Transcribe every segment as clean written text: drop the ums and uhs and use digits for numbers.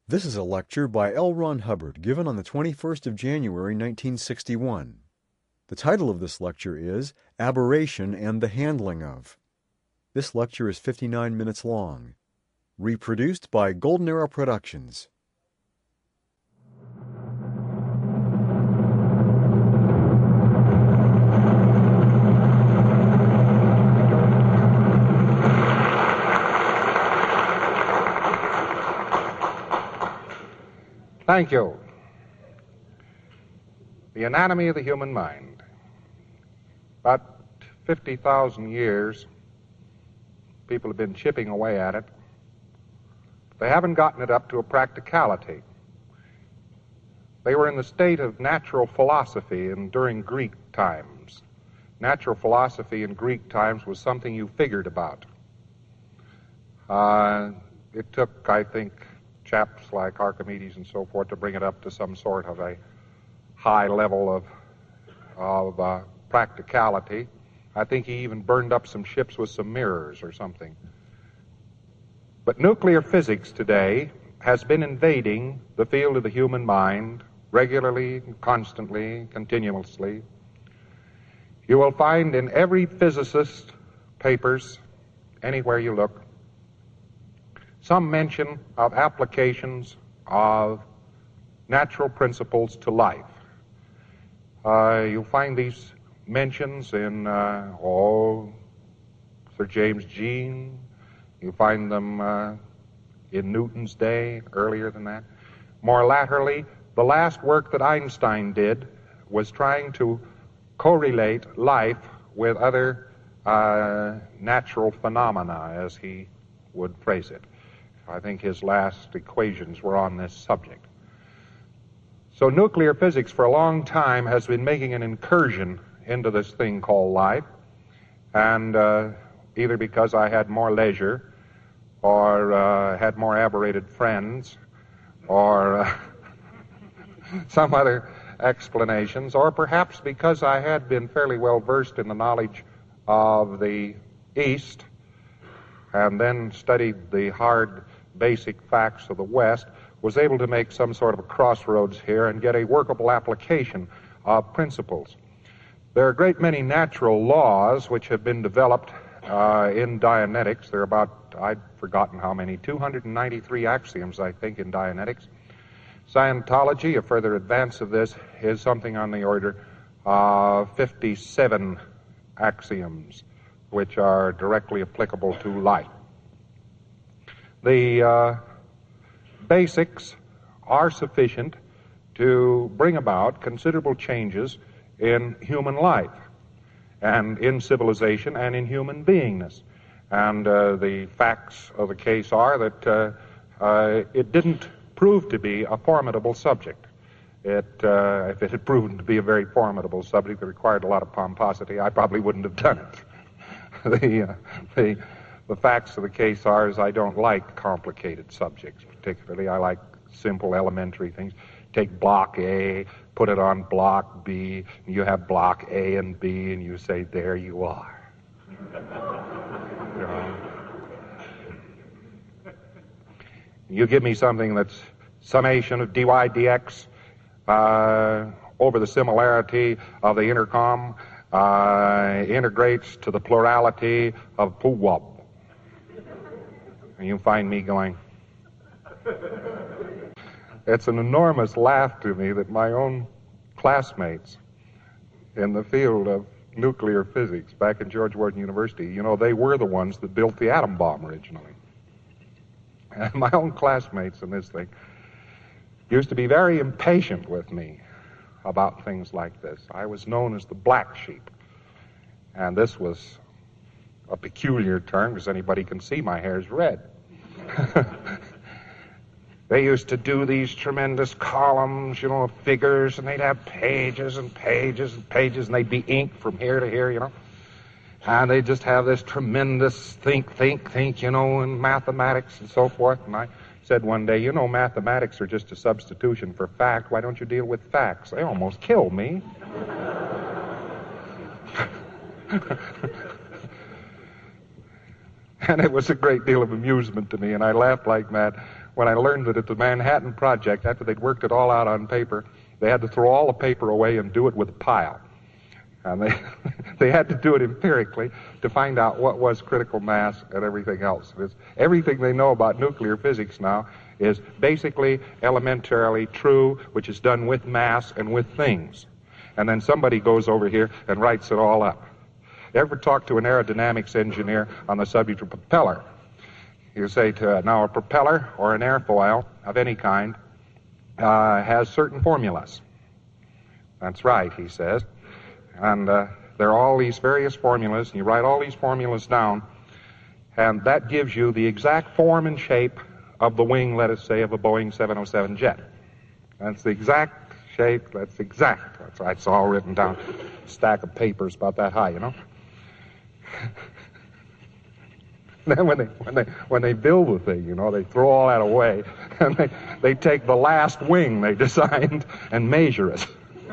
This is a lecture by L. Ron Hubbard given on the 21st of January, 1961. The title of this lecture is Aberration and the Handling of. This lecture is 59 minutes long. Reproduced by Golden Arrow Productions. Thank you. The anatomy of the human mind. About 50,000 years, people have been chipping away at it. They haven't gotten it up to a practicality. They were in the state of natural philosophy during Greek times. Natural philosophy in Greek times was something you figured about. It took, I think, chaps like Archimedes and so forth to bring it up to some sort of a high level of practicality. I think he even burned up some ships with some mirrors or something. But nuclear physics today has been invading the field of the human mind regularly, constantly, continuously. You will find in every physicist's papers, anywhere you look, some mention of applications of natural principles to life. You'll find these mentions in Sir James Jean. You find them in Newton's day, earlier than that. More latterly, the last work that Einstein did was trying to correlate life with other natural phenomena, as he would phrase it. I think his last equations were on this subject. So nuclear physics for a long time has been making an incursion into this thing called life, and either because I had more leisure or had more aberrated friends or some other explanations, or perhaps because I had been fairly well versed in the knowledge of the East and then studied the hard basic facts of the West, was able to make some sort of a crossroads here and get a workable application of principles. There are a great many natural laws which have been developed in Dianetics. There are about, I'd forgotten how many, 293 axioms, I think, in Dianetics. Scientology, a further advance of this, is something on the order of 57 axioms which are directly applicable to life. The basics are sufficient to bring about considerable changes in human life and in civilization and in human beingness. And the facts of the case are that it didn't prove to be a formidable subject. If it had proven to be a very formidable subject that required a lot of pomposity, I probably wouldn't have done it. The facts of the case are is I don't like complicated subjects particularly. I like simple, elementary things. Take block A, put it on block B, and you have block A and B, and you say, there you are. You give me something that's summation of dy dx over the similarity of the intercom integrates to the plurality of Puwab. And you find me going, it's an enormous laugh to me that my own classmates in the field of nuclear physics back at George Washington University, you know, they were the ones that built the atom bomb originally. And my own classmates in this thing used to be very impatient with me about things like this. I was known as the black sheep. And this was a peculiar term because anybody can see my hair's red. They used to do these tremendous columns, you know, of figures, and they'd have pages and pages and pages, and they'd be inked from here to here, you know. And they'd just have this tremendous think, you know, in mathematics and so forth. And I said one day, you know, mathematics are just a substitution for fact. Why don't you deal with facts? They almost killed me. And it was a great deal of amusement to me, and I laughed like mad when I learned that at the Manhattan Project, after they'd worked it all out on paper, they had to throw all the paper away and do it with a pile. And they had to do it empirically to find out what was critical mass and everything else. Everything they know about nuclear physics now is basically elementarily true, which is done with mass and with things. And then somebody goes over here and writes it all up. Ever talk to an aerodynamics engineer on the subject of propeller? You say now a propeller or an airfoil of any kind has certain formulas. That's right, he says. And there are all these various formulas, and you write all these formulas down, and that gives you the exact form and shape of the wing, let us say, of a Boeing 707 jet. That's the exact shape, that's exact. That's right, it's all written down. A stack of papers about that high, you know. Then when they build the thing, you know, they throw all that away, and they take the last wing they designed and measure it.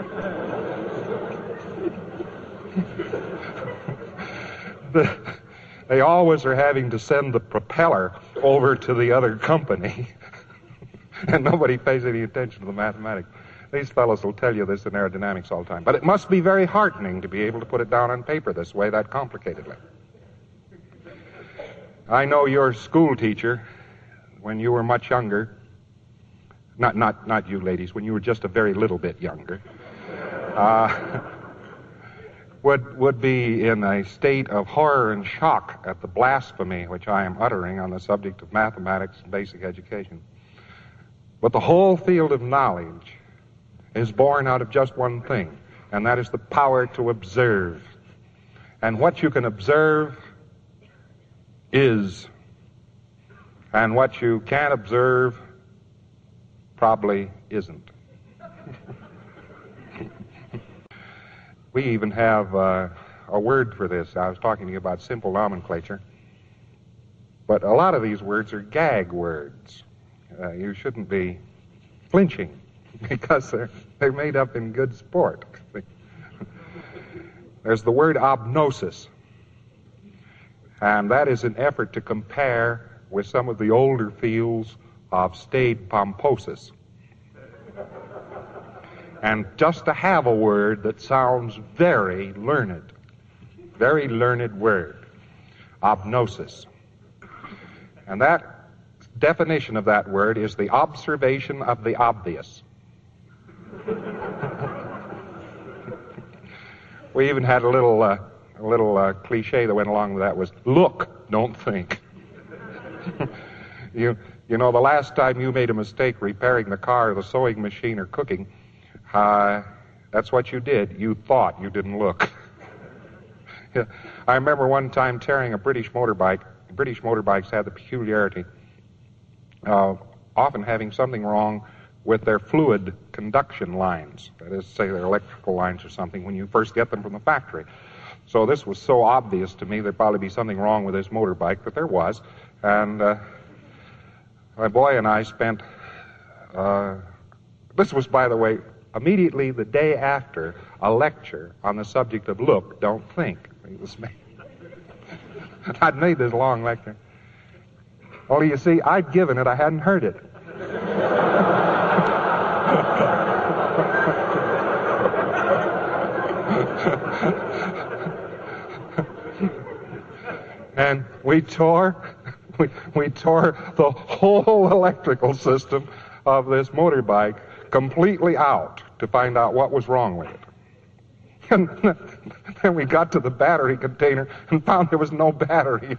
They always are having to send the propeller over to the other company, and nobody pays any attention to the mathematics. These fellows will tell you this in aerodynamics all the time. But it must be very heartening to be able to put it down on paper this way, that complicatedly. I know your school teacher, when you were much younger, not you ladies, when you were just a very little bit younger, would be in a state of horror and shock at the blasphemy which I am uttering on the subject of mathematics and basic education. But the whole field of knowledge is born out of just one thing, and that is the power to observe. And what you can observe is, and what you can't observe probably isn't. We even have a word for this. I was talking to you about simple nomenclature, but a lot of these words are gag words. You shouldn't be flinching because they're made up in good sport. There's the word obnosis, and that is an effort to compare with some of the older fields of staid pomposis. And just to have a word that sounds very learned word, obnosis. And that definition of that word is the observation of the obvious. We even had a little cliche that went along with that was, look, don't think. You know, the last time you made a mistake repairing the car or the sewing machine or cooking, that's what you did. You thought, you didn't look. I remember one time tearing a British motorbike. British motorbikes had the peculiarity of often having something wrong with their fluid conduction lines. That is, say, their electrical lines or something when you first get them from the factory. So this was so obvious to me there'd probably be something wrong with this motorbike, but there was. And my boy and I spent, this was, by the way, immediately the day after a lecture on the subject of look, don't think. It was made. I'd made this long lecture. Only you see, I'd given it, I hadn't heard it. And we tore the whole electrical system of this motorbike completely out to find out what was wrong with it. And then we got to the battery container and found there was no battery.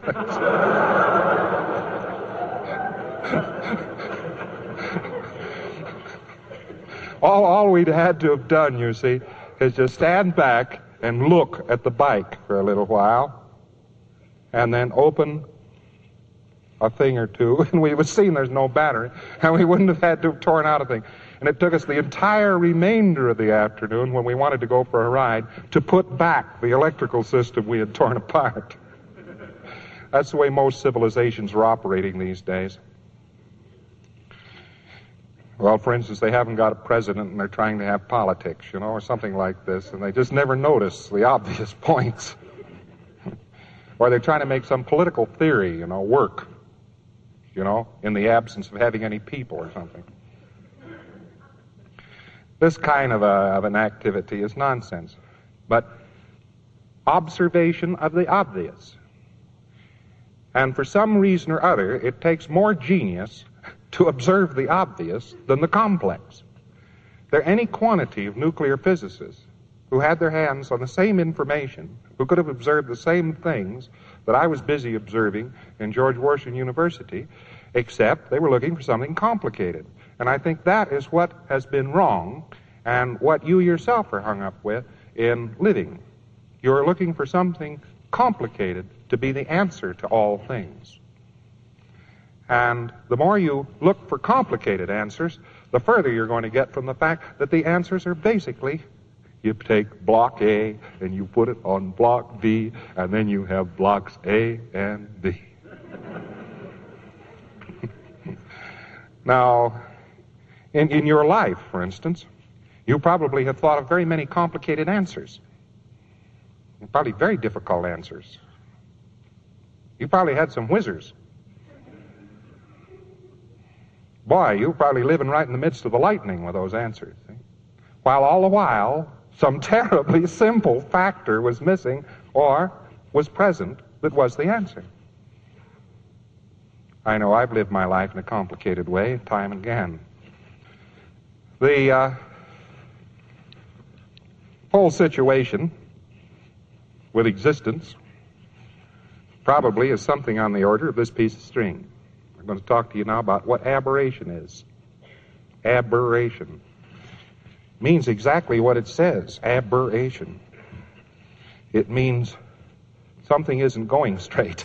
All we'd had to have done, you see, is just stand back and look at the bike for a little while, and then open a thing or two, and we would have seen there's no battery, and we wouldn't have had to have torn out a thing. And it took us the entire remainder of the afternoon, when we wanted to go for a ride, to put back the electrical system we had torn apart. That's the way most civilizations are operating these days. Well, for instance, they haven't got a president and they're trying to have politics, you know, or something like this, and they just never notice the obvious points. Or they're trying to make some political theory, you know, work. in the absence of having any people or something. This kind of an activity is nonsense. But observation of the obvious. And for some reason or other, it takes more genius to observe the obvious than the complex. There are any quantity of nuclear physicists who had their hands on the same information, who could have observed the same things that I was busy observing in George Washington University, except they were looking for something complicated. And I think that is what has been wrong and what you yourself are hung up with in living. You're looking for something complicated to be the answer to all things. And the more you look for complicated answers, the further you're going to get from the fact that the answers are basically, you take block A and you put it on block B, and then you have blocks A and B. Now, in your life, for instance, you probably have thought of very many complicated answers. Probably very difficult answers. You probably had some whizzers. Boy, you were probably living right in the midst of the lightning with those answers. See? While all the while, some terribly simple factor was missing or was present that was the answer. I know I've lived my life in a complicated way, time and again. The whole situation with existence probably is something on the order of this piece of string. I'm going to talk to you now about what aberration is. Aberration means exactly what it says, aberration. It means something isn't going straight.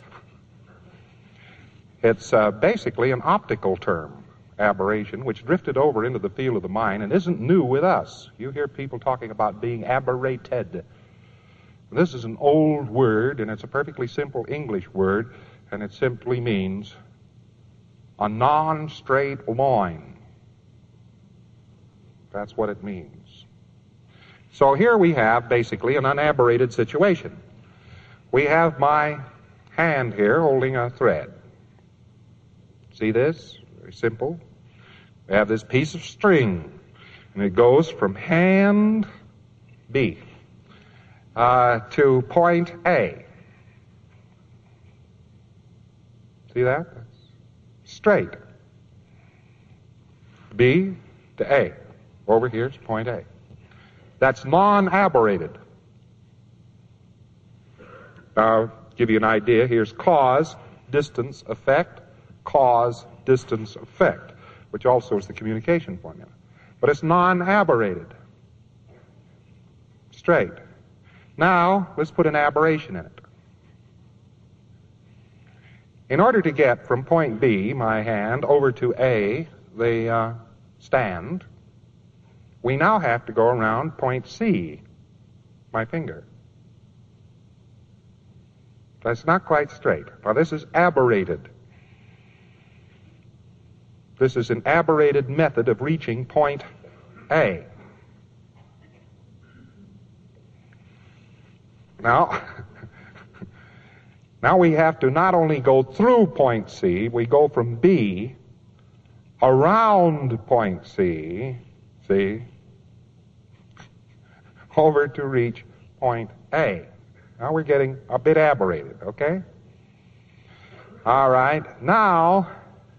It's basically an optical term, aberration, which drifted over into the field of the mind and isn't new with us. You hear people talking about being aberrated. This is an old word, and it's a perfectly simple English word, and it simply means a non-straight line. That's what it means. So here we have basically an unaberrated situation. We have my hand here holding a thread. See this? Very simple. We have this piece of string, and it goes from hand B to point A. See that? Straight. B to A. Over here is point A. That's non-aberrated. Now, give you an idea. Here's cause, distance, effect, cause, distance, effect, which also is the communication formula. But it's non-aberrated. Straight. Now, let's put an aberration in it. In order to get from point B, my hand, over to A, the stand, we now have to go around point C, my finger. That's not quite straight. Now, this is aberrated. This is an aberrated method of reaching point A. Now we have to not only go through point C, we go from B around point C, see, over to reach point A. Now we're getting a bit aberrated, okay? All right, now,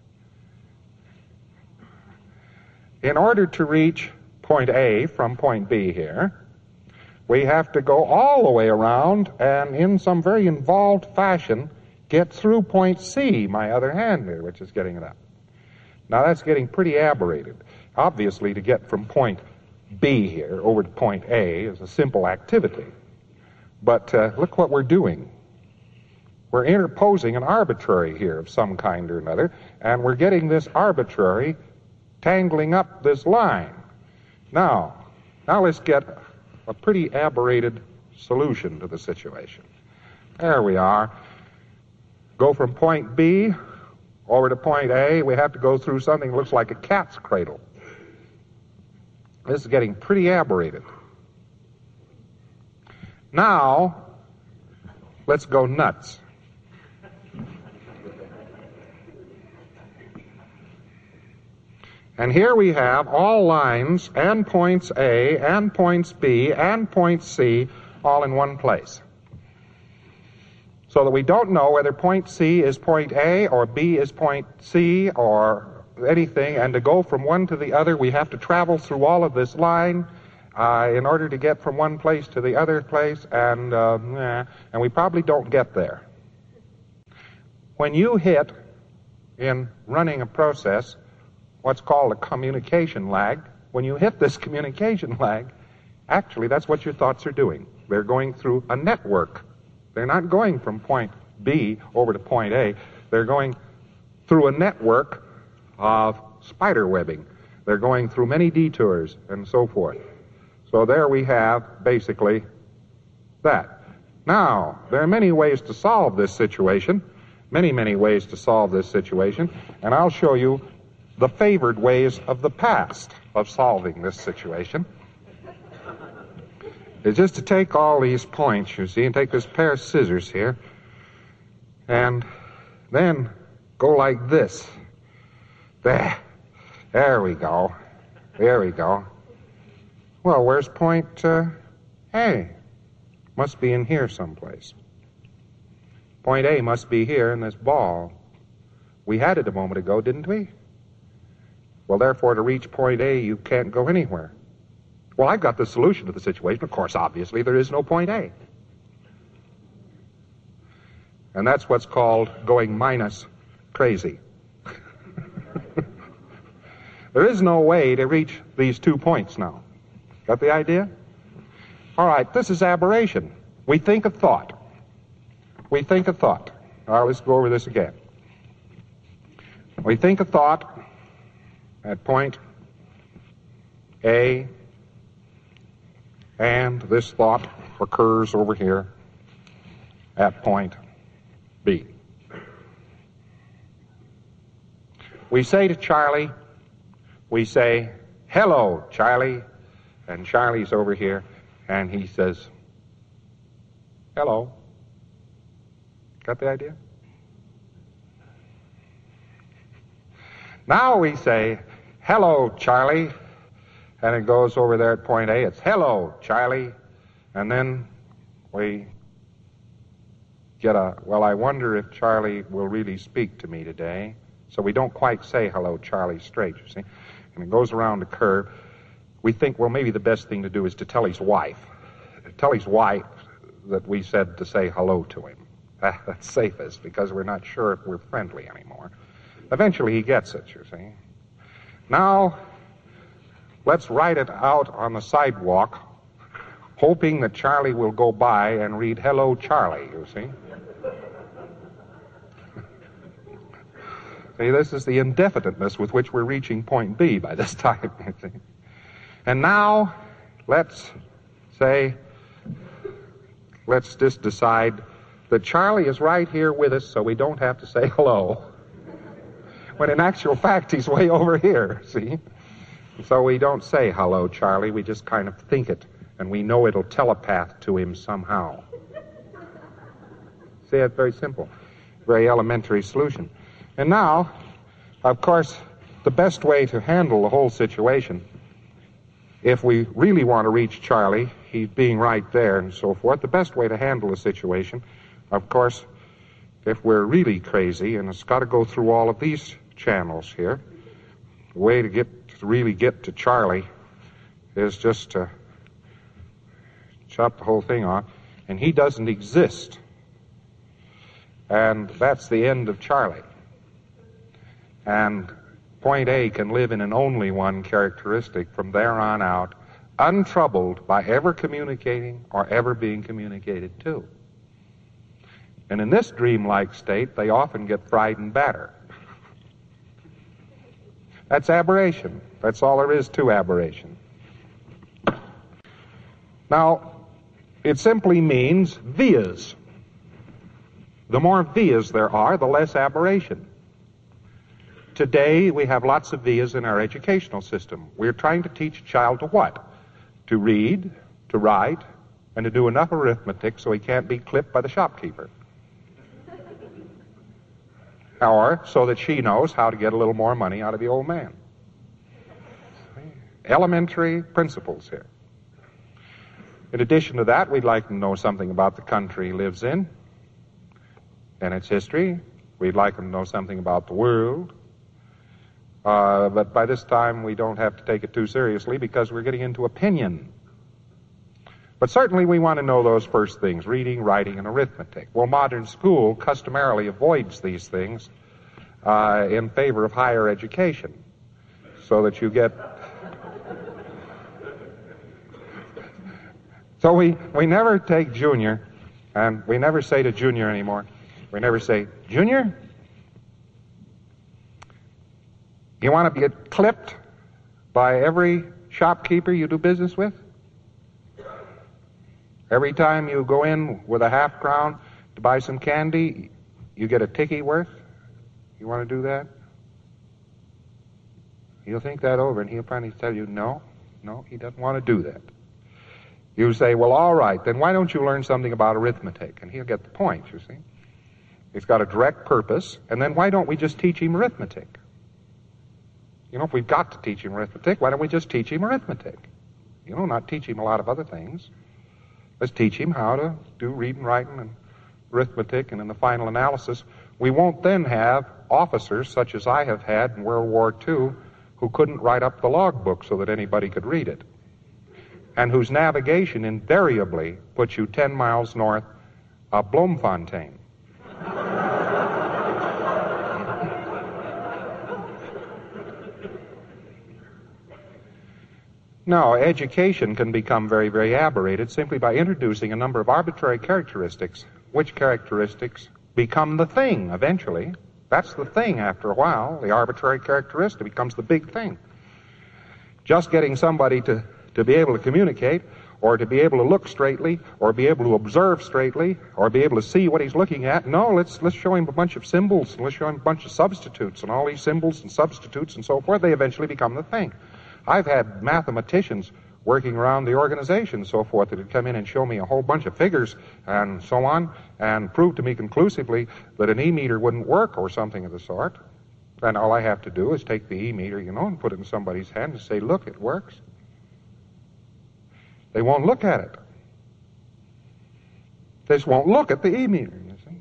in order to reach point A from point B here, we have to go all the way around and in some very involved fashion get through point C, my other hand here, which is getting it up. Now that's getting pretty aberrated. Obviously, to get from point B here over to point A is a simple activity. But look what we're doing. We're interposing an arbitrary here of some kind or another, and we're getting this arbitrary tangling up this line. Now let's get a pretty aberrated solution to the situation. There we are. Go from point B over to point A. We have to go through something that looks like a cat's cradle. This is getting pretty aberrated. Now, let's go nuts. And here we have all lines and points A and points B and points C all in one place. So that we don't know whether point C is point A or B is point C or anything, and to go from one to the other we have to travel through all of this line in order to get from one place to the other place, and we probably don't get there. When you hit, in running a process, what's called a communication lag, when you hit this communication lag, actually that's what your thoughts are doing. They're going through a network. They're not going from point B over to point A. They're going through a network of spider webbing. They're going through many detours and so forth. So there we have basically that. Now, there are many ways to solve this situation, many ways to solve this situation, and I'll show you the favored ways of the past of solving this situation. It's just to take all these points, you see, and take this pair of scissors here, and then go like this. There we go. There we go. Well, where's point A? Must be in here someplace. Point A must be here in this ball. We had it a moment ago, didn't we? Well, therefore, to reach point A, you can't go anywhere. Well, I've got the solution to the situation. Of course, obviously, there is no point A. And that's what's called going minus crazy. There is no way to reach these 2 points now. Got the idea? All right, this is aberration. We think a thought. We think a thought. All right, let's go over this again. We think a thought at point A, and this thought occurs over here at point B. We say to Charlie, we say, "Hello, Charlie," and Charlie's over here, and he says, "Hello." Got the idea? Now we say, "Hello, Charlie," and it goes over there at point A. It's, "Hello, Charlie," and then we get well, I wonder if Charlie will really speak to me today. So we don't quite say "Hello, Charlie" straight, you see. And it goes around the curve. We think, well, maybe the best thing to do is to tell his wife. Tell his wife that we said to say hello to him. That's safest, because we're not sure if we're friendly anymore. Eventually he gets it, you see. Now, let's write it out on the sidewalk, hoping that Charlie will go by and read "Hello, Charlie," you see. See, this is the indefiniteness with which we're reaching point B by this time, you see. And now, let's just decide that Charlie is right here with us, so we don't have to say hello. When in actual fact, he's way over here, see? So we don't say "Hello, Charlie," we just kind of think it, and we know it'll telepath to him somehow. See, it's very simple, very elementary solution. And now, of course, the best way to handle the whole situation, if we really want to reach Charlie, he's being right there and so forth, the best way to handle the situation, of course, if we're really crazy, and it's got to go through all of these channels here, the way to really get to Charlie is just to chop the whole thing off, and he doesn't exist. And that's the end of Charlie. And point A can live in an only one characteristic from there on out, untroubled by ever communicating or ever being communicated to. And in this dreamlike state, they often get frightened better. That's aberration. That's all there is to aberration. Now, it simply means vias. The more vias there are, the less aberration. Today, we have lots of vias in our educational system. We're trying to teach a child to what? To read, to write, and to do enough arithmetic so he can't be clipped by the shopkeeper. Or so that she knows how to get a little more money out of the old man. elementary principles here. In addition to that, we'd like to know something about the country he lives in and its history. We'd like him to know something about the world. But by this time, we don't have to take it too seriously because we're getting into opinion. But certainly we want to know those first things, reading, writing, and arithmetic. Well, modern school customarily avoids these things in favor of higher education, so that you get... So we never take junior, and we never say to junior anymore, we never say, Junior, you want to get clipped by every shopkeeper you do business with? Every time you go in with a half crown to buy some candy, you get a ticky worth? You want to do that? He'll think that over, and he'll probably tell you, no, he doesn't want to do that. You say, well, all right, then why don't you learn something about arithmetic? And he'll get the point, you see. It's got a direct purpose, and then why don't we just teach him arithmetic? You know, if we've got to teach him arithmetic, why don't we just teach him arithmetic? You know, not teach him a lot of other things. Let's teach him how to do reading, writing, and arithmetic, and in the final analysis, we won't then have officers such as I have had in World War II who couldn't write up the logbook so that anybody could read it, and whose navigation invariably puts you 10 miles north of Bloemfontein. No, education can become very, very aberrated simply by introducing a number of arbitrary characteristics, which characteristics become the thing eventually. That's the thing after a while. The arbitrary characteristic becomes the big thing. Just getting somebody to be able to communicate, or to be able to look straightly, or be able to observe straightly, or be able to see what he's looking at. No, let's show him a bunch of symbols, and let's show him a bunch of substitutes, and all these symbols and substitutes and so forth, they eventually become the thing. I've had mathematicians working around the organization and so forth that would come in and show me a whole bunch of figures and so on, and prove to me conclusively that an E-meter wouldn't work or something of the sort. And all I have to do is take the E-meter, and put it in somebody's hand and say, look, it works. They won't look at it. They just won't look at the E-meter, you see.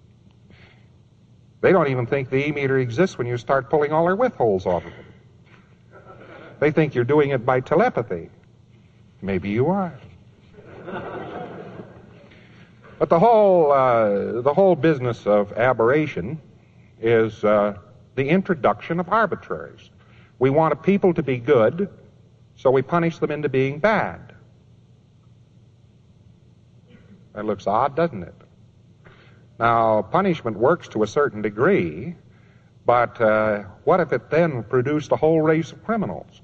They don't even think the E-meter exists when you start pulling all their width holes off of it. They think you're doing it by telepathy. Maybe you are. But the whole business of aberration is the introduction of arbitraries. We want a people to be good, so we punish them into being bad. That looks odd, doesn't it? Now, punishment works to a certain degree, but what if it then produced a whole race of criminals?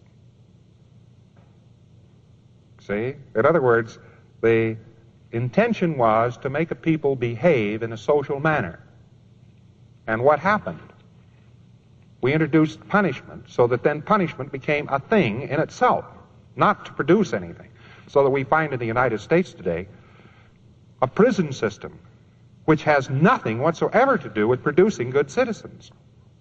See? In other words, the intention was to make a people behave in a social manner. And what happened? We introduced punishment so that then punishment became a thing in itself, not to produce anything. So that we find in the United States today a prison system which has nothing whatsoever to do with producing good citizens.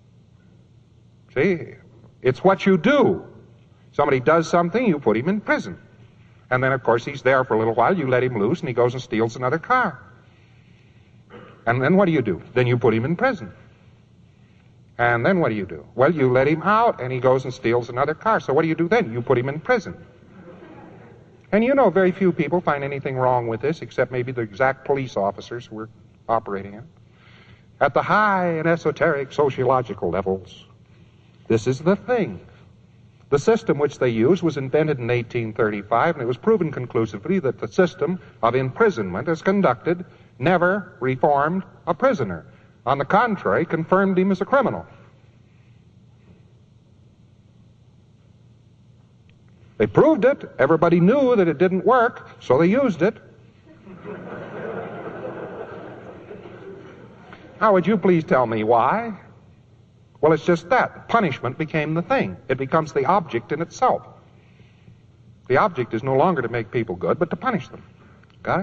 See? It's what you do. Somebody does something, you put him in prison. And then, of course, he's there for a little while, you let him loose, and he goes and steals another car. And then what do? Then you put him in prison. And then what do? Well, you let him out, and he goes and steals another car. So what do then? You put him in prison. And very few people find anything wrong with this, except maybe the exact police officers who were operating it. At the high and esoteric sociological levels, this is the thing. The system which they used was invented in 1835, and it was proven conclusively that the system of imprisonment as conducted never reformed a prisoner. On the contrary, confirmed him as a criminal. They proved it. Everybody knew that it didn't work, so they used it. Now, would you please tell me why? Well, it's just that. Punishment became the thing. It becomes the object in itself. The object is no longer to make people good, but to punish them. Got it?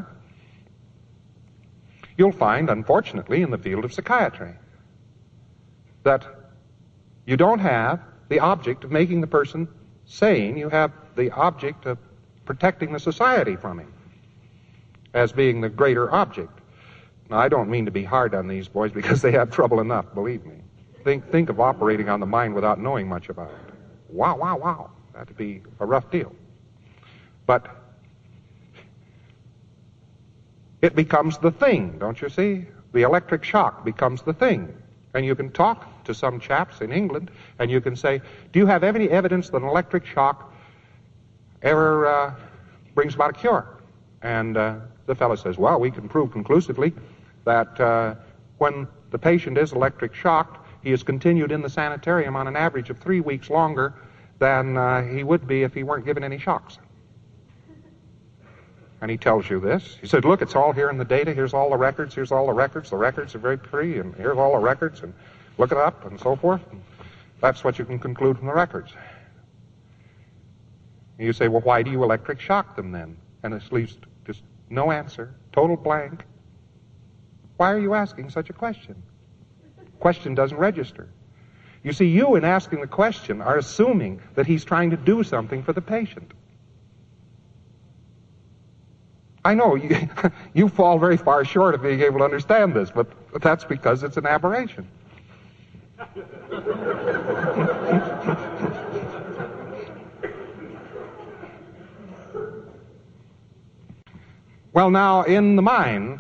You'll find, unfortunately, in the field of psychiatry, that you don't have the object of making the person saying you have the object of protecting the society from him as being the greater object. Now, I don't mean to be hard on these boys because they have trouble enough, believe me. Think of operating on the mind without knowing much about it. Wow, wow, wow. That'd be a rough deal. But it becomes the thing, don't you see? The electric shock becomes the thing. And you can talk to some chaps in England, and you can say, do you have any evidence that an electric shock ever brings about a cure? And the fellow says, well, we can prove conclusively that when the patient is electric shocked, he is continued in the sanitarium on an average of 3 weeks longer than he would be if he weren't given any shocks. And he tells you this. He said, look, it's all here in the data. Here's all the records. Here's all the records. The records are very pretty, and here's all the records, and look it up, and so forth. And that's what you can conclude from the records. And you say, well, why do you electric shock them then? And it leaves just no answer, total blank. Why are you asking such a question? Question doesn't register. You see, you in asking the question are assuming that he's trying to do something for the patient. I know you fall very far short of being able to understand this, but that's because it's an aberration. Well, now, in the mind,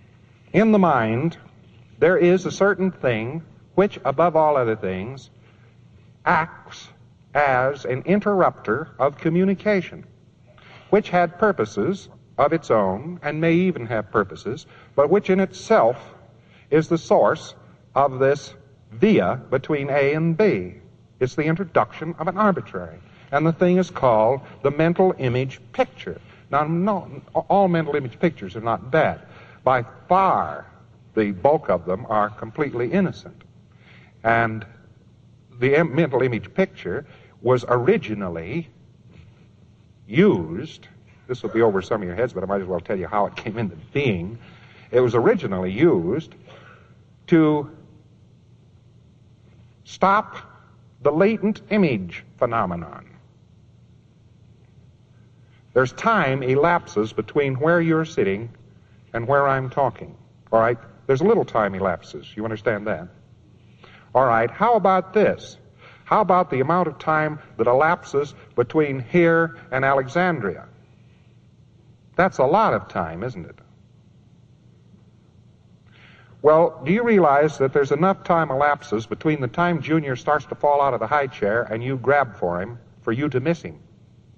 there is a certain thing which, above all other things, acts as an interrupter of communication, which had purposes of its own, and may even have purposes, but which in itself is the source of this via between A and B. It's the introduction of an arbitrary. And the thing is called the mental image picture. Now, no, all mental image pictures are not bad. By far, the bulk of them are completely innocent. And the mental image picture was originally used, this will be over some of your heads, but I might as well tell you how it came into being. It was originally used to stop the latent image phenomenon. There's time elapses between where you're sitting and where I'm talking. All right? There's a little time elapses. You understand that? All right. How about this? How about the amount of time that elapses between here and Alexandria? That's a lot of time, isn't it? Well, do you realize that there's enough time elapses between the time Junior starts to fall out of the high chair and you grab for him for you to miss him?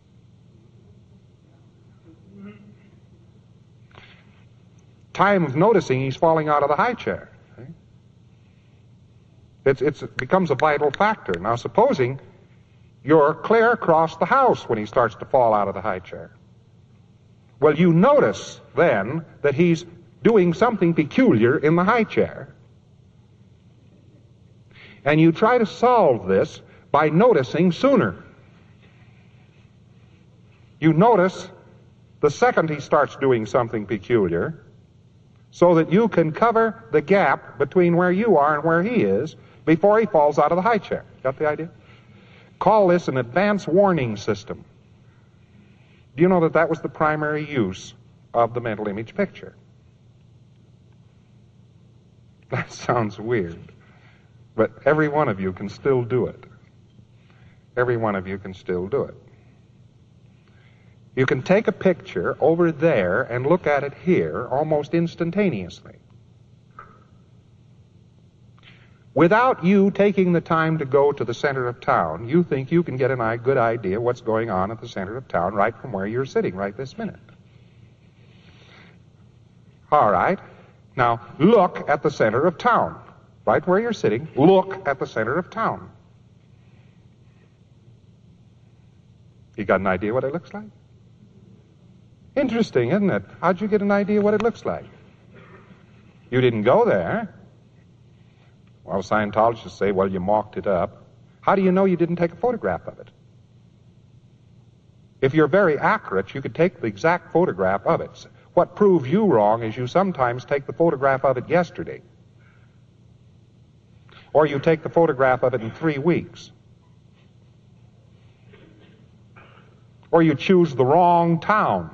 Time of noticing he's falling out of the high chair. It becomes a vital factor. Now, supposing you're clear across the house when he starts to fall out of the high chair. Well, you notice then that he's doing something peculiar in the high chair. And you try to solve this by noticing sooner. You notice the second he starts doing something peculiar so that you can cover the gap between where you are and where he is before he falls out of the high chair. Got the idea? Call this an advance warning system. Do you know that that was the primary use of the mental image picture? That sounds weird, but every one of you can still do it. Every one of you can still do it. You can take a picture over there and look at it here almost instantaneously. Without you taking the time to go to the center of town, you think you can get a good idea what's going on at the center of town right from where you're sitting right this minute. All right. Now, look at the center of town. Right where you're sitting, look at the center of town. You got an idea what it looks like? Interesting, isn't it? How'd you get an idea what it looks like? You didn't go there. Well, Scientologists say, well, you mocked it up. How do you know you didn't take a photograph of it? If you're very accurate, you could take the exact photograph of it. What proves you wrong is you sometimes take the photograph of it yesterday. Or you take the photograph of it in 3 weeks. or you choose the wrong town.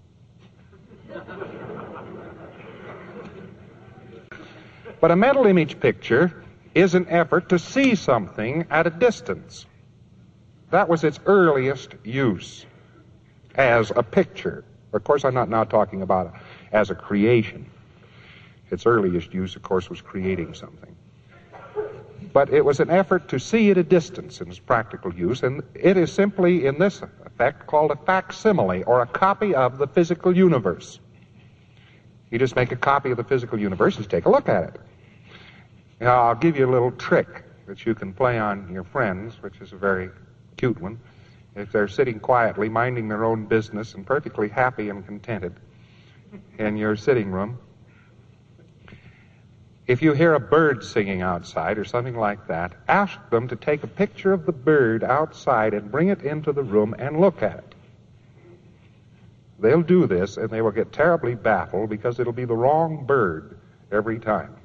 But a mental image picture is an effort to see something at a distance. That was its earliest use as a picture. Of course, I'm not now talking about it as a creation. Its earliest use, of course, was creating something. But it was an effort to see at a distance in its practical use, and it is simply, in this effect, called a facsimile, or a copy of the physical universe. You just make a copy of the physical universe and take a look at it. Now, I'll give you a little trick that you can play on your friends, which is a very cute one. If they're sitting quietly, minding their own business, and perfectly happy and contented in your sitting room, if you hear a bird singing outside or something like that, ask them to take a picture of the bird outside and bring it into the room and look at it. They'll do this, and they will get terribly baffled because it'll be the wrong bird every time.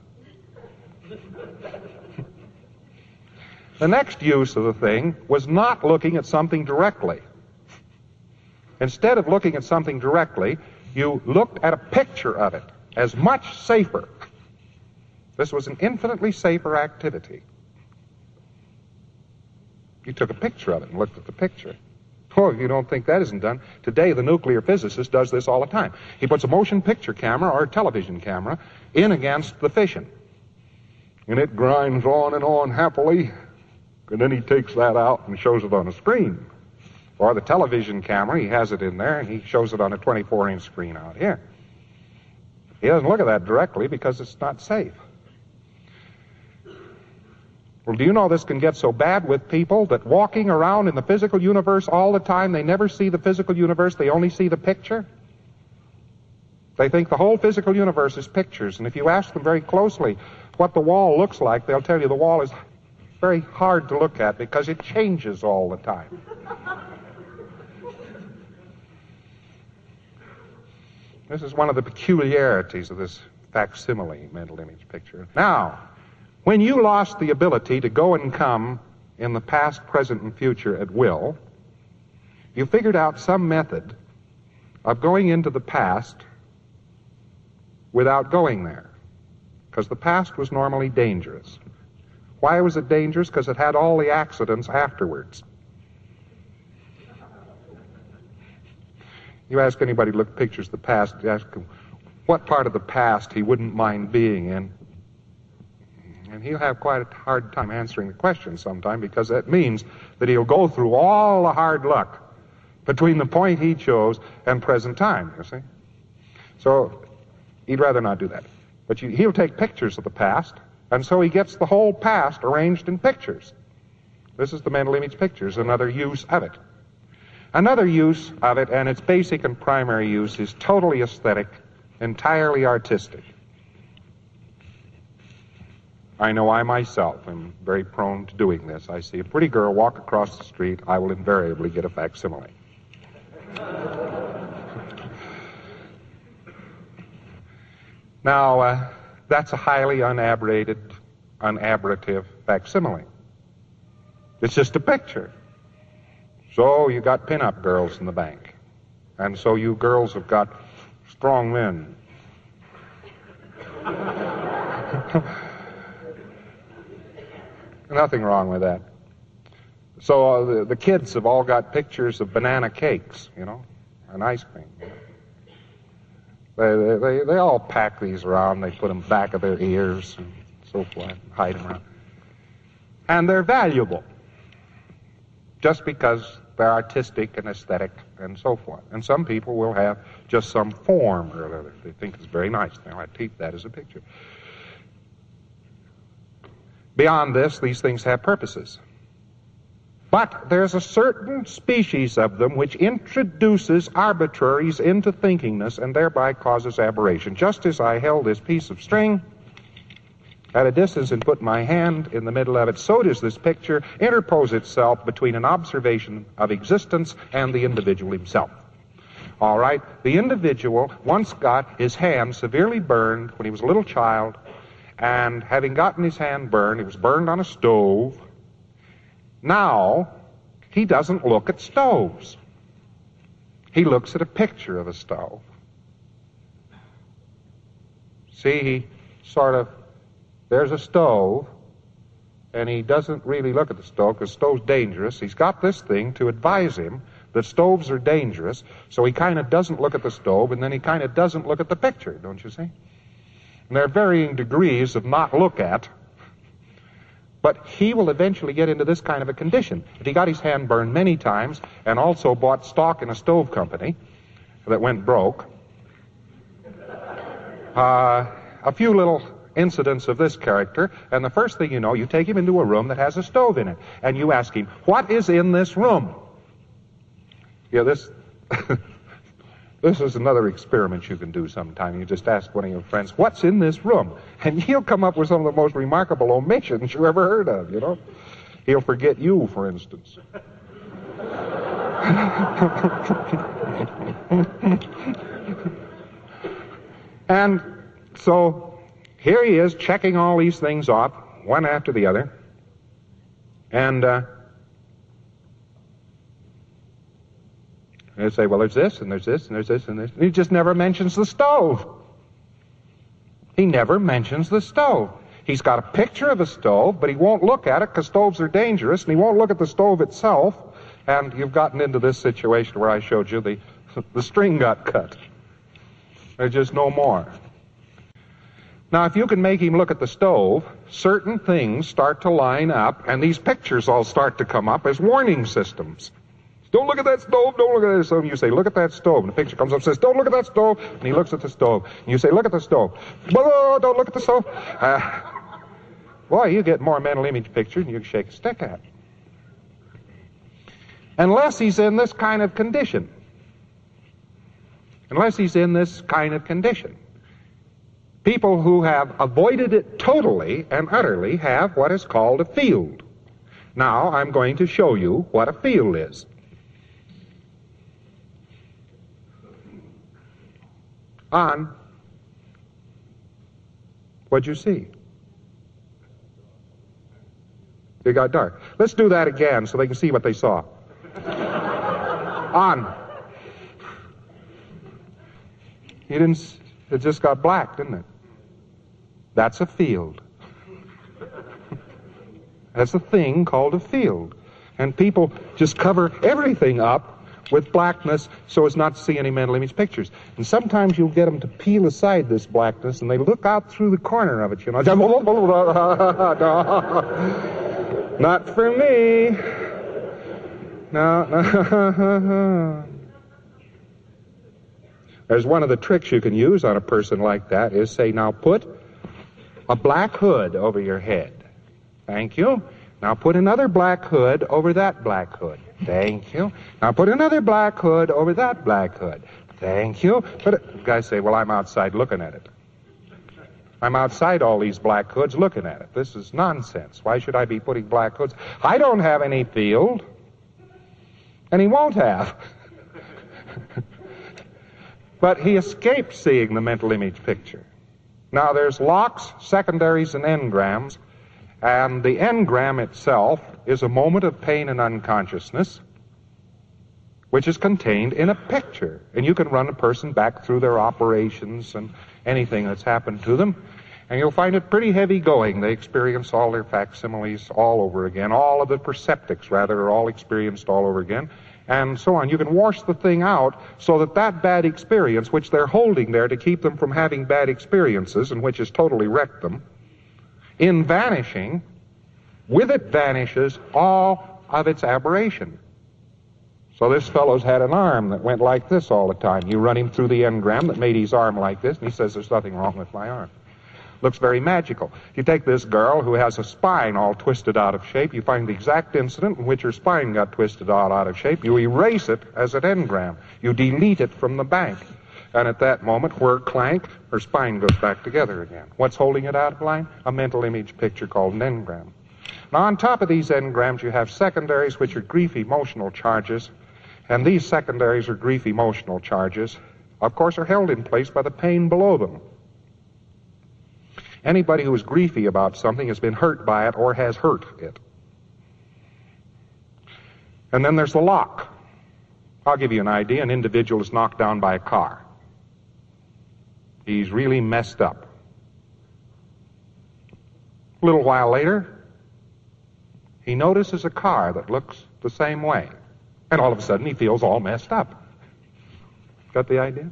The next use of the thing was not looking at something directly. Instead of looking at something directly, you looked at a picture of it, as much safer. This was an infinitely safer activity. You took a picture of it and looked at the picture. Oh, if you don't think that isn't done, today the nuclear physicist does this all the time. He puts a motion picture camera or a television camera in against the fission. And it grinds on and on happily, and then he takes that out and shows it on a screen. Or the television camera, he has it in there, and he shows it on a 24-inch screen out here. He doesn't look at that directly because it's not safe. Well, do you know this can get so bad with people that walking around in the physical universe all the time, they never see the physical universe, they only see the picture? They think the whole physical universe is pictures, and if you ask them very closely what the wall looks like, they'll tell you the wall is very hard to look at because it changes all the time. This is one of the peculiarities of this facsimile mental image picture. Now, when you lost the ability to go and come in the past, present, and future at will, you figured out some method of going into the past without going there. Because the past was normally dangerous. Why was it dangerous? Because it had all the accidents afterwards. You ask anybody to look at pictures of the past, you ask him what part of the past he wouldn't mind being in. And he'll have quite a hard time answering the question sometime, because that means that he'll go through all the hard luck between the point he chose and present time, you see. So he'd rather not do that. But he'll take pictures of the past, and so he gets the whole past arranged in pictures. This is the mental image pictures, another use of it. Another use of it, and its basic and primary use, is totally aesthetic, entirely artistic. I know I myself am very prone to doing this. I see a pretty girl walk across the street, I will invariably get a facsimile. Now, that's a highly unaberrative facsimile. It's just a picture. So you got pin-up girls in the bank. And so you girls have got strong men. Nothing wrong with that. So the kids have all got pictures of banana cakes, you know, and ice cream. They all pack these around. They put them back of their ears and so forth, and hide them around. And they're valuable just because they're artistic and aesthetic and so forth. And some people will have just some form or other they think is very nice. They might keep that as a picture. Beyond this, these things have purposes. But there's a certain species of them which introduces arbitraries into thinkingness and thereby causes aberration. Just as I held this piece of string at a distance and put my hand in the middle of it, so does this picture interpose itself between an observation of existence and the individual himself. All right, the individual once got his hand severely burned when he was a little child, and having gotten his hand burned, it was burned on a stove. Now, he doesn't look at stoves. He looks at a picture of a stove. See, he sort of, there's a stove, and he doesn't really look at the stove because the stove's dangerous. He's got this thing to advise him that stoves are dangerous, so he kind of doesn't look at the stove, and then he kind of doesn't look at the picture, don't you see? And there are varying degrees of not look at, but he will eventually get into this kind of a condition. If he got his hand burned many times and also bought stock in a stove company that went broke, a few little incidents of this character, and the first thing you know, you take him into a room that has a stove in it, and you ask him, what is in this room? Yeah, this is another experiment you can do sometime. You just ask one of your friends, what's in this room? And he'll come up with some of the most remarkable omissions you ever heard of, you know. He'll forget you, for instance. And so here he is checking all these things off, one after the other. And they say, well, there's this, and there's this, and there's this, and this. And he just never mentions the stove. He never mentions the stove. He's got a picture of a stove, but he won't look at it because stoves are dangerous, and he won't look at the stove itself. And you've gotten into this situation where I showed you the string got cut. There's just no more. Now, if you can make him look at the stove, certain things start to line up, and these pictures all start to come up as warning systems. Don't look at that stove, don't look at that stove. And you say, look at that stove. And the picture comes up and says, don't look at that stove. And he looks at the stove. And you say, look at the stove. Whoa, don't look at the stove. Boy, you get more mental image pictures than you can shake a stick at. Unless he's in this kind of condition. Unless he's in this kind of condition. People who have avoided it totally and utterly have what is called a field. Now, I'm going to show you what a field is. On. What'd you see? It got dark. Let's do that again so they can see what they saw. On. You didn't, it just got black, didn't it? That's a field. That's a thing called a field. And people just cover everything up with blackness so as not to see any mental image pictures. And sometimes you'll get them to peel aside this blackness and they look out through the corner of it, you know. Not for me. No. There's one of the tricks you can use on a person like that is say, now put a black hood over your head. Thank you. Now put another black hood over that black hood. Thank you. Now put another black hood over that black hood. Thank you. But the guys say, well, I'm outside looking at it. I'm outside all these black hoods looking at it. This is nonsense. Why should I be putting black hoods? I don't have any field. And he won't have. But he escaped seeing the mental image picture. Now there's locks, secondaries, and engrams. And the engram itself is a moment of pain and unconsciousness, which is contained in a picture. And you can run a person back through their operations and anything that's happened to them, and you'll find it pretty heavy going. They experience all their facsimiles all over again. All of the perceptics, rather, are all experienced all over again, and so on. You can wash the thing out so that that bad experience, which they're holding there to keep them from having bad experiences, and which has totally wrecked them, in vanishing, with it vanishes all of its aberration. So this fellow's had an arm that went like this all the time. You run him through the engram that made his arm like this, and he says, there's nothing wrong with my arm. Looks very magical. You take this girl who has a spine all twisted out of shape, you find the exact incident in which her spine got twisted all out of shape, you erase it as an engram. You delete it from the bank. And at that moment, whir, clank, her spine goes back together again. What's holding it out of line? A mental image picture called an engram. Now, on top of these engrams, you have secondaries, which are grief emotional charges. And these secondaries or grief emotional charges, of course, are held in place by the pain below them. Anybody who is griefy about something has been hurt by it or has hurt it. And then there's the lock. I'll give you an idea. An individual is knocked down by a car. He's really messed up. A little while later, he notices a car that looks the same way. And all of a sudden, he feels all messed up. Got the idea?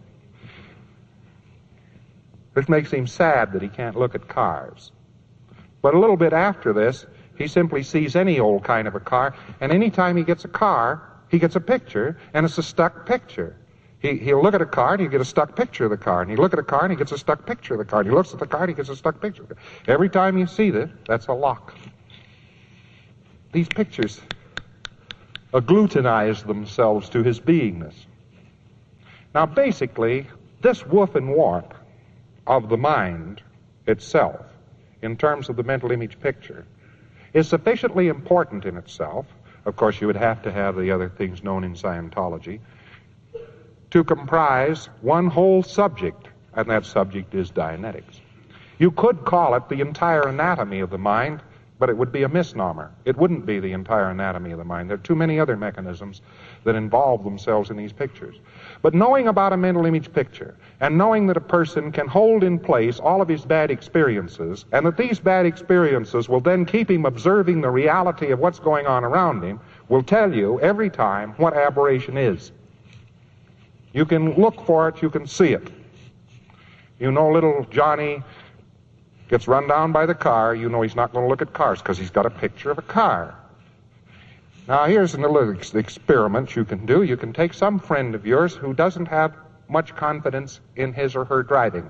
This makes him sad that he can't look at cars. But a little bit after this, he simply sees any old kind of a car, and any time he gets a car, he gets a picture, and it's a stuck picture. He'll look at a car, and he'll get a stuck picture of the car, and he'll look at a car, and he gets a stuck picture of the car, and he looks at the car, and he gets a stuck picture of the car. Every time you see this, that's a lock. These pictures agglutinize themselves to his beingness. Now, basically, this woof and warp of the mind itself, in terms of the mental image picture, is sufficiently important in itself. Of course, you would have to have the other things known in Scientology to comprise one whole subject, and that subject is Dianetics. You could call it the entire anatomy of the mind, but it would be a misnomer. It wouldn't be the entire anatomy of the mind. There are too many other mechanisms that involve themselves in these pictures. But knowing about a mental image picture, and knowing that a person can hold in place all of his bad experiences, and that these bad experiences will then keep him observing the reality of what's going on around him, will tell you every time what aberration is. You can look for it, you can see it. You know little Johnny gets run down by the car, you know he's not going to look at cars because he's got a picture of a car. Now here's a little experiment you can do. You can take some friend of yours who doesn't have much confidence in his or her driving.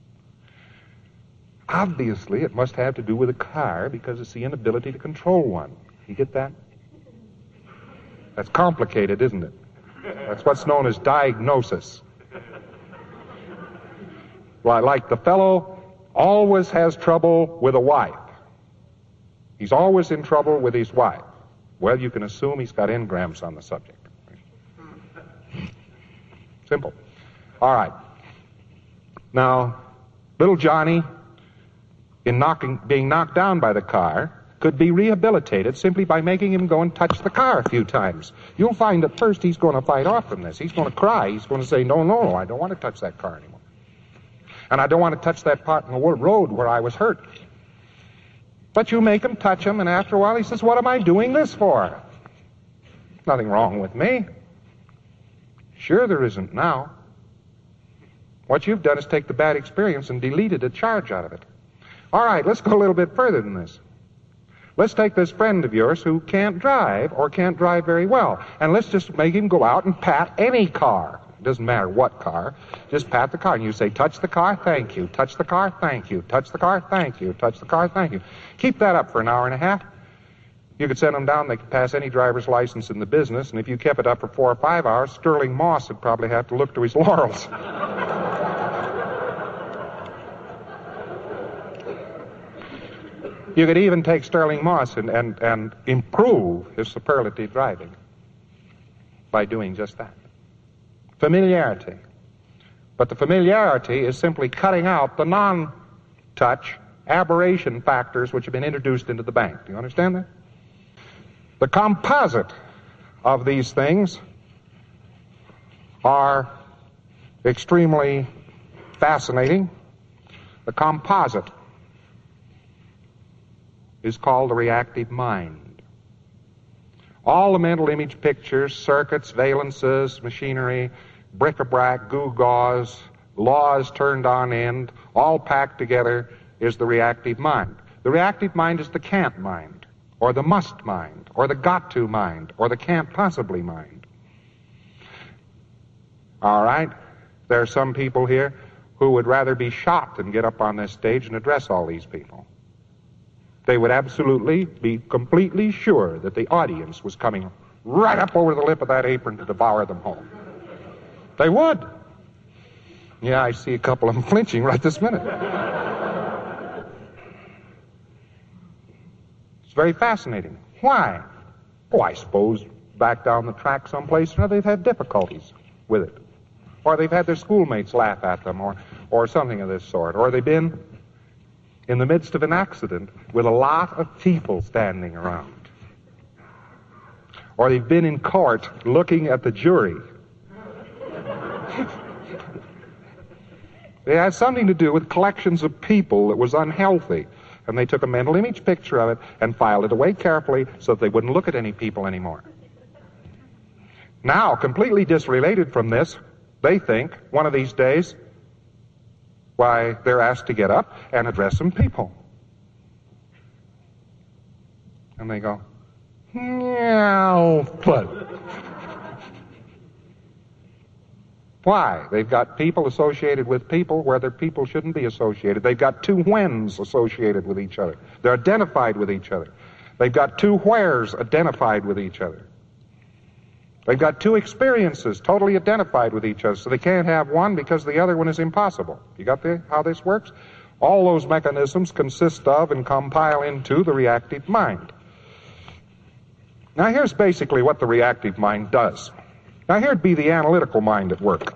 Obviously it must have to do with a car because it's the inability to control one. You get that? That's complicated, isn't it? That's what's known as diagnosis. Well, like the fellow always has trouble with a wife. He's always in trouble with his wife. Well, you can assume he's got engrams on the subject. Simple. All right. Now, little Johnny, being knocked down by the car, could be rehabilitated simply by making him go and touch the car a few times. You'll find at first he's going to fight off from this. He's going to cry. He's going to say, no, I don't want to touch that car anymore. And I don't want to touch that part in the road where I was hurt. But you make him touch him, and after a while he says, what am I doing this for? Nothing wrong with me. Sure there isn't now. What you've done is take the bad experience and deleted a charge out of it. All right, let's go a little bit further than this. Let's take this friend of yours who can't drive or can't drive very well, and let's just make him go out and pat any car. It doesn't matter what car. Just pat the car, and you say, touch the car, thank you. Touch the car, thank you. Touch the car, thank you. Touch the car, thank you. Keep that up for an hour and a half. You could send them down. They could pass any driver's license in the business, and if you kept it up for 4 or 5 hours, Sterling Moss would probably have to look to his laurels. You could even take Sterling Moss and improve his superlative driving by doing just that. Familiarity. But the familiarity is simply cutting out the non-touch aberration factors which have been introduced into the bank. Do you understand that? The composite of these things are extremely fascinating. The composite is called the reactive mind. All the mental image pictures, circuits, valences, machinery, bric-a-brac, gewgaws, laws turned on end, all packed together is the reactive mind. The reactive mind is the can't mind, or the must mind, or the got to mind, or the can't possibly mind. All right? There are some people here who would rather be shot than get up on this stage and address all these people. They would absolutely be completely sure that the audience was coming right up over the lip of that apron to devour them whole. They would. Yeah, I see a couple of them flinching right this minute. It's very fascinating. Why? Oh, I suppose back down the track someplace or another they've had difficulties with it. Or they've had their schoolmates laugh at them or something of this sort. Or they've been in the midst of an accident with a lot of people standing around. or they've been in court looking at the jury. It had something to do with collections of people that was unhealthy. And they took a mental image picture of it and filed it away carefully so that they wouldn't look at any people anymore. Now, completely disrelated from this, they think one of these days, why, they're asked to get up and address some people. And they go, meow, but. Why? They've got people associated with people where their people shouldn't be associated. They've got two whens associated with each other. They're identified with each other. They've got two wheres identified with each other. They've got two experiences totally identified with each other, so they can't have one because the other one is impossible. You got how this works? All those mechanisms consist of and compile into the reactive mind. Now here's basically what the reactive mind does. Now here'd be the analytical mind at work.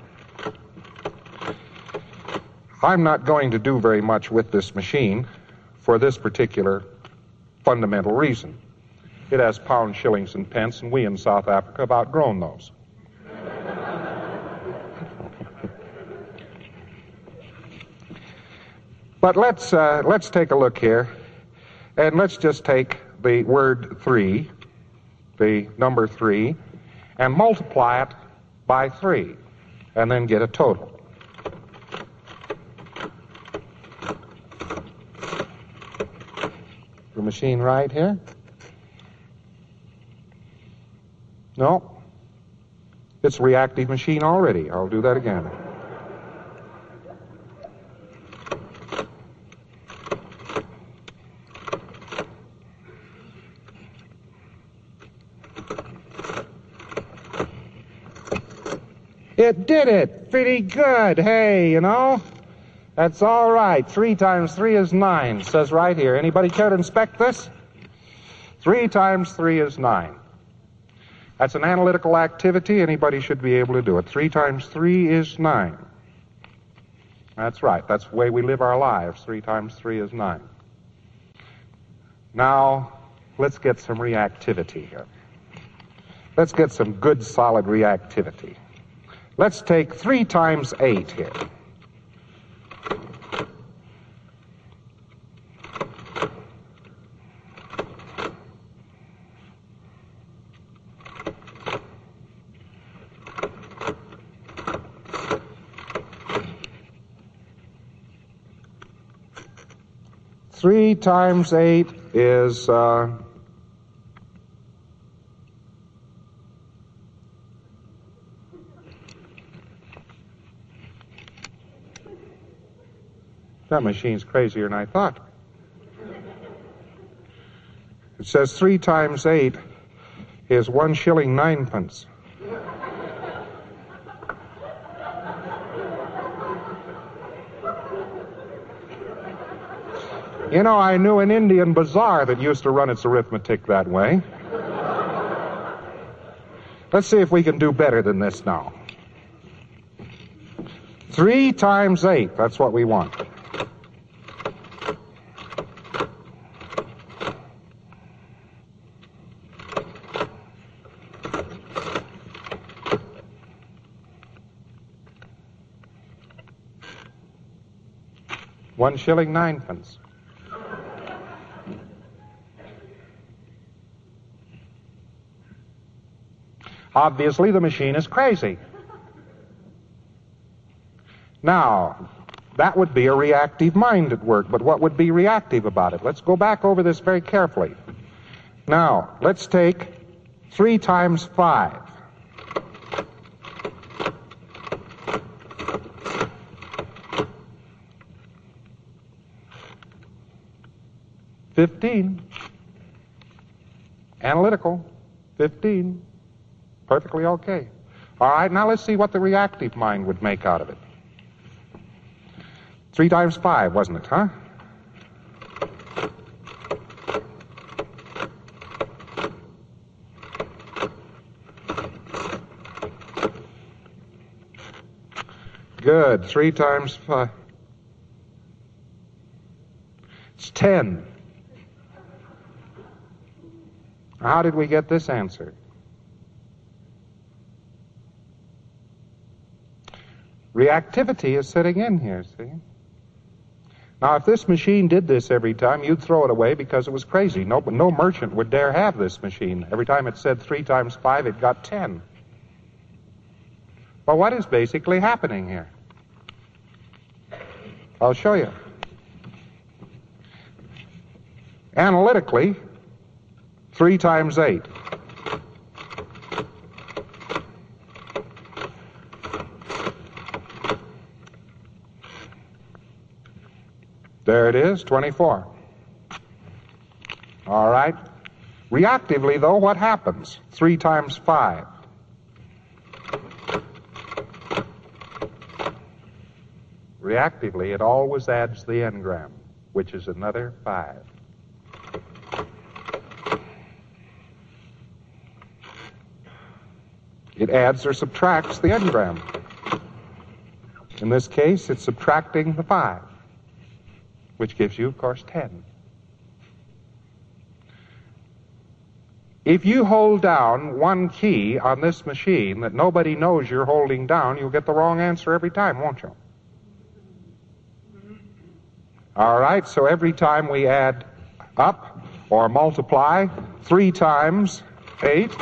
I'm not going to do very much with this machine for this particular fundamental reason. It has pounds, shillings, and pence, and we in South Africa have outgrown those. But let's take a look here, and let's just take the word 3, the number 3, and multiply it by 3, and then get a total. The machine right here? No. It's a reactive machine already. I'll do that again. It did it. Pretty good. Hey, you know, that's all right. 3 times 3 is 9. Says right here. Anybody care to inspect this? 3 times 3 is 9. That's an analytical activity. Anybody should be able to do it. 3 times 3 is 9. That's right. That's the way we live our lives. 3 times 3 is 9. Now, let's get some reactivity here. Let's get some good, solid reactivity. Let's take 3 times 8 here. Three times 8 is that machine's crazier than I thought. It says 3 times 8 is 1 shilling 9 pence. You know, I knew an Indian bazaar that used to run its arithmetic that way. Let's see if we can do better than this now. 3 times 8, that's what we want. One shilling 9 pence. Obviously, the machine is crazy. Now, that would be a reactive mind at work, but what would be reactive about it? Let's go back over this very carefully. Now, let's take 3 times 5. $15. Analytical. 15. Perfectly okay. All right, now let's see what the reactive mind would make out of it. 3 times 5, wasn't it, huh? Good. 3 times 5. It's 10. How did we get this answer? Reactivity is sitting in here, see? Now, if this machine did this every time, you'd throw it away because it was crazy. No merchant would dare have this machine. Every time it said 3 times 5, it got 10. But what is basically happening here? I'll show you. Analytically, 3 times 8. There it is, 24. All right. Reactively, though, what happens? 3 times 5. Reactively, it always adds the engram, which is another 5. It adds or subtracts the engram. In this case, it's subtracting the 5, which gives you, of course, 10. If you hold down one key on this machine that nobody knows you're holding down, you'll get the wrong answer every time, won't you? All right, so every time we add up or multiply 3 times 8,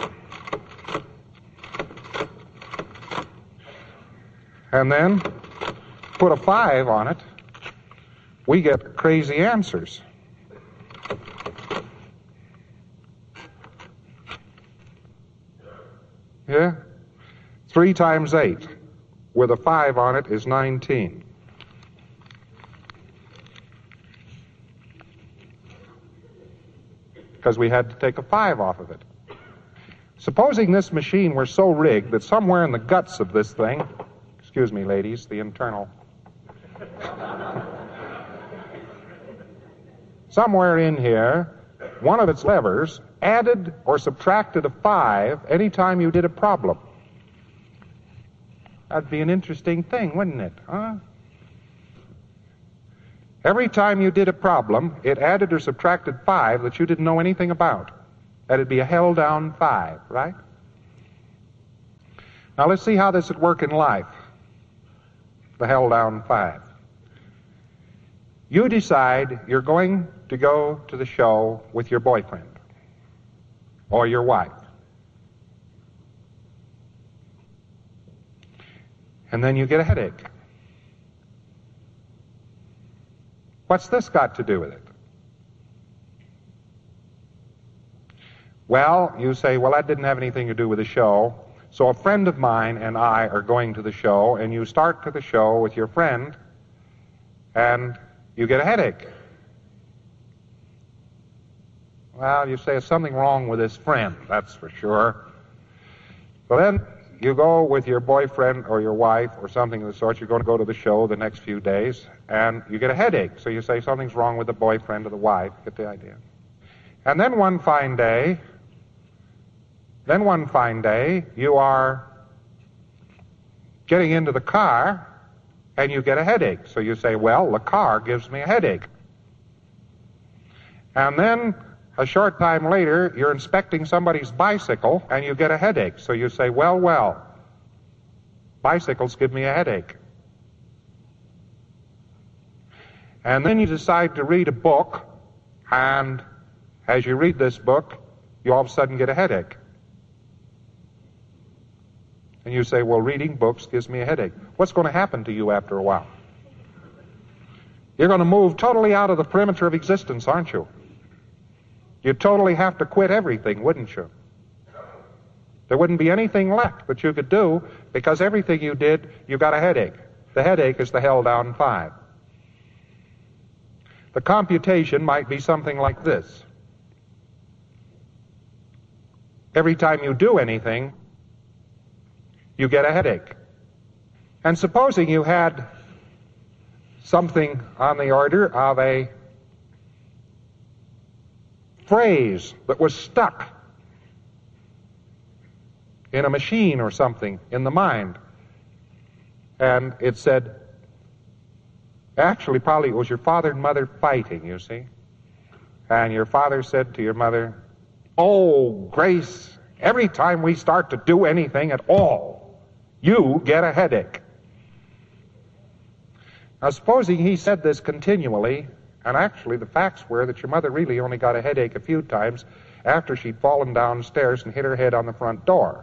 and then put a 5 on it, we get crazy answers. Yeah? 3 times 8 with a 5 on it is 19. Because we had to take a 5 off of it. Supposing this machine were so rigged that somewhere in the guts of this thing, excuse me, ladies, the internal, somewhere in here, one of its levers added or subtracted a 5 anytime you did a problem. That'd be an interesting thing, wouldn't it? Huh? Every time you did a problem, it added or subtracted 5 that you didn't know anything about. That'd be a held-down 5, right? Now let's see how this would work in life, the held-down 5. You decide you're going to go to the show with your boyfriend or your wife. And then you get a headache. What's this got to do with it? Well, you say, well, that didn't have anything to do with the show. So a friend of mine and I are going to the show, and you start to the show with your friend, and you get a headache. Well, you say, there's something wrong with this friend, that's for sure. So then you go with your boyfriend or your wife or something of the sort. You're going to go to the show the next few days, and you get a headache. So you say something's wrong with the boyfriend or the wife. Get the idea. And then one fine day, you are getting into the car, and you get a headache. So you say, well, the car gives me a headache. And then a short time later, you're inspecting somebody's bicycle, and you get a headache. So you say, well, bicycles give me a headache. And then you decide to read a book, and as you read this book, you all of a sudden get a headache. And you say, well, reading books gives me a headache. What's going to happen to you after a while? You're going to move totally out of the perimeter of existence, aren't you? You'd totally have to quit everything, wouldn't you? There wouldn't be anything left that you could do, because everything you did, you got a headache. The headache is the held-down 5. The computation might be something like this. Every time you do anything, you get a headache. And supposing you had something on the order of a phrase that was stuck in a machine or something in the mind, and it said, actually probably it was your father and mother fighting, you see, and your father said to your mother, oh, Grace, every time we start to do anything at all, you get a headache. Now, supposing he said this continually, and actually the facts were that your mother really only got a headache a few times after she'd fallen downstairs and hit her head on the front door.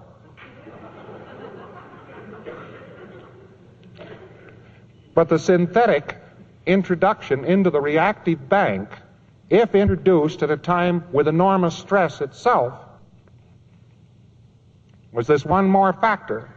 But the synthetic introduction into the reactive bank, if introduced at a time with enormous stress itself, was this one more factor.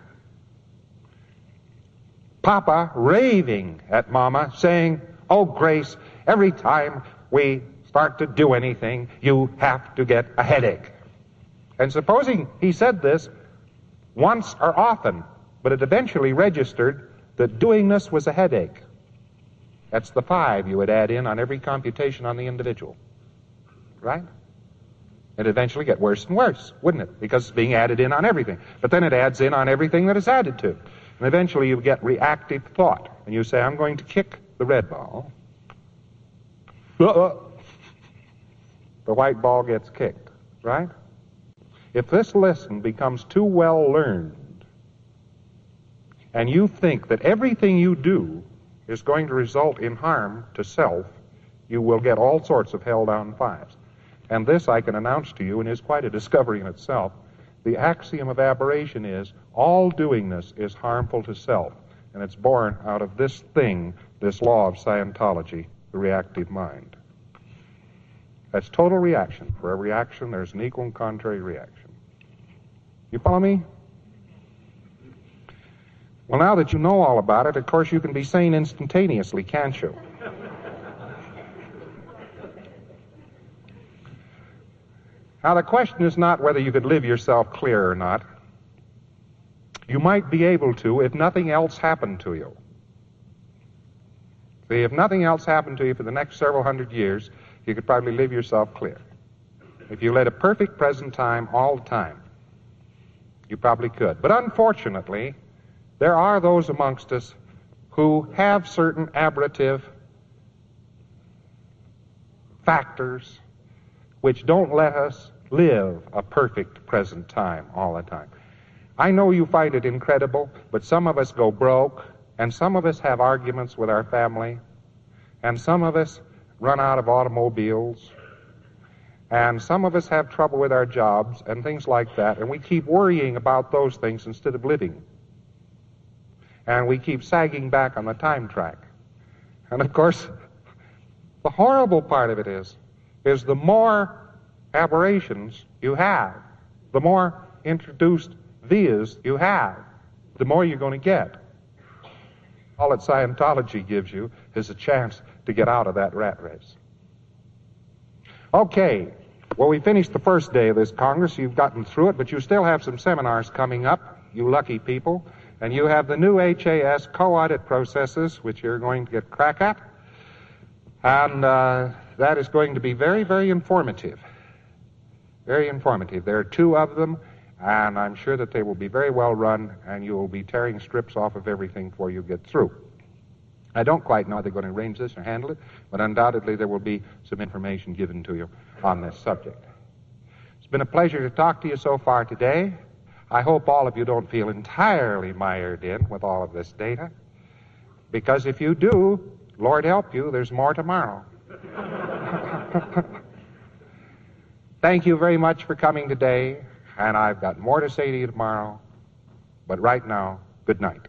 Papa raving at Mama, saying, "Oh, Grace, every time we start to do anything, you have to get a headache." And supposing he said this once or often, but it eventually registered that doing this was a headache. That's the 5 you would add in on every computation on the individual. Right? It'd eventually get worse and worse, wouldn't it? Because it's being added in on everything. But then it adds in on everything that it's added to. And eventually you get reactive thought. And you say, "I'm going to kick the red ball." The white ball gets kicked. Right? If this lesson becomes too well learned, and you think that everything you do is going to result in harm to self, you will get all sorts of held-down 5s. And this I can announce to you, and is quite a discovery in itself. The axiom of aberration is, all doingness is harmful to self, and it's born out of this thing, this law of Scientology, the reactive mind. That's total reaction. For every action, there's an equal and contrary reaction. You follow me? Well, now that you know all about it, of course you can be sane instantaneously, can't you? Now, the question is not whether you could live yourself clear or not. You might be able to if nothing else happened to you. See, if nothing else happened to you for the next several hundred years, you could probably live yourself clear. If you led a perfect present time all the time, you probably could. But unfortunately, there are those amongst us who have certain aberrative factors which don't let us live a perfect present time all the time. I know you find it incredible, but some of us go broke, and some of us have arguments with our family, and some of us run out of automobiles, and some of us have trouble with our jobs and things like that, and we keep worrying about those things instead of living. And we keep sagging back on the time track. And of course, the horrible part of it is the more aberrations you have, the more introduced vias you have, the more you're going to get. All that Scientology gives you is a chance to get out of that rat race. Okay, well, we finished the first day of this Congress. You've gotten through it, but you still have some seminars coming up, you lucky people, and you have the new HAS co-audit processes, which you're going to get crack at, and that is going to be very, very informative. Very informative. There are 2 of them, and I'm sure that they will be very well run, and you will be tearing strips off of everything before you get through. I don't quite know how they're going to arrange this or handle it, but undoubtedly there will be some information given to you on this subject. It's been a pleasure to talk to you so far today. I hope all of you don't feel entirely mired in with all of this data, because if you do, Lord help you, there's more tomorrow. Thank you very much for coming today, and I've got more to say to you tomorrow, but right now, good night.